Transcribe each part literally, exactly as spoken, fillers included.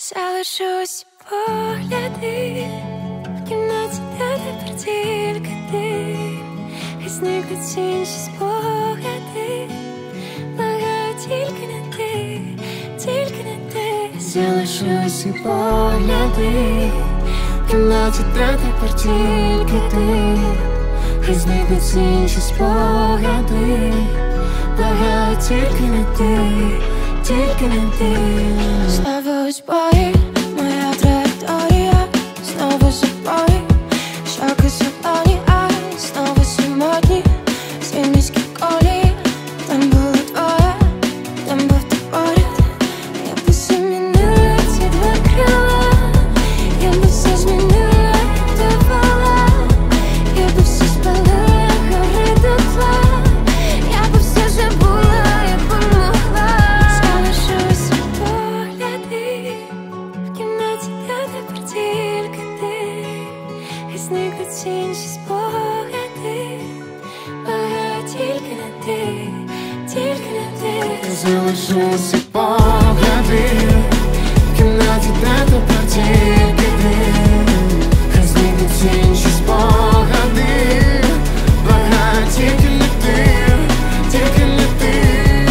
залишусь погляди в кімнаті, де тепер тільки ти, хай зникнуть всі інші спогади, благаю, тільки не ти, тільки не ти. Залишусь і погляди в кімнаті, де тепер тільки ти, хай зникнуть всі інші спогади, благаю, тільки не ти, тільки не ти. Знову збої, моя траєкторія, знову забої, щоки солоні, а знову самотні, свій міські колії, там було твоє, там був ти поряд. Я б усе змінила ці два крила, я б усе змінила, як давала, я б усе спалила, як гори дотла, я б усе забула, як би могла. Залишусь погляди в кімнаті, де тепер тільки ти, хай зникнуть всі інші спогади, благаю, тільки не ти, тільки не ти. Залишусь і погляди в кімнаті, де тепер тільки ти, хай зникнуть всі інші спогади, благаю, тільки не ти, тільки не ти.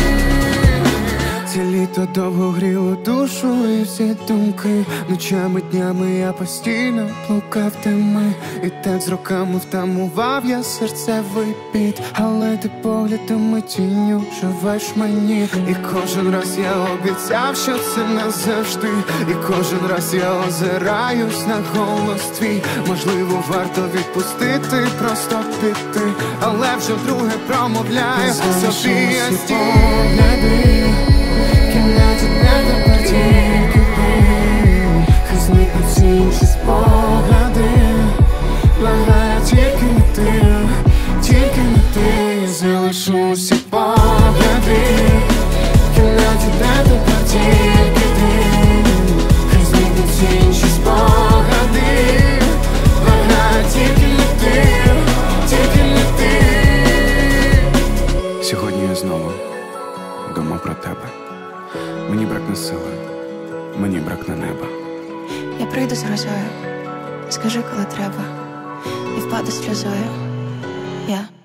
Це літо довго гріло душу і всі думки, ночами, днями я постійно блукав теми, і так з роками втамував я серцевий біт, але ти поглядами тінню живеш мені. І кожен раз я обіцяв, що це назавжди, і кожен раз я озираюсь на голос твій. Можливо, варто відпустити, просто піти, але вже вдруге промовляю собі я стій. В кімнаті, де тепер тільки ти, хай зникнуть всі інші спогади, благаю, тільки не ти, тільки не ти. Залишусь і погляди в кімнаті, де тепер тільки ти, хай зникнуть всі інші спогади, благаю, тільки не ти, тільки не ти. Сьогодні я знову думав про тебе. Мені бракне сили, мені бракне неба. Я прийду з грозою, скажи, коли треба, і впаду сльозою я.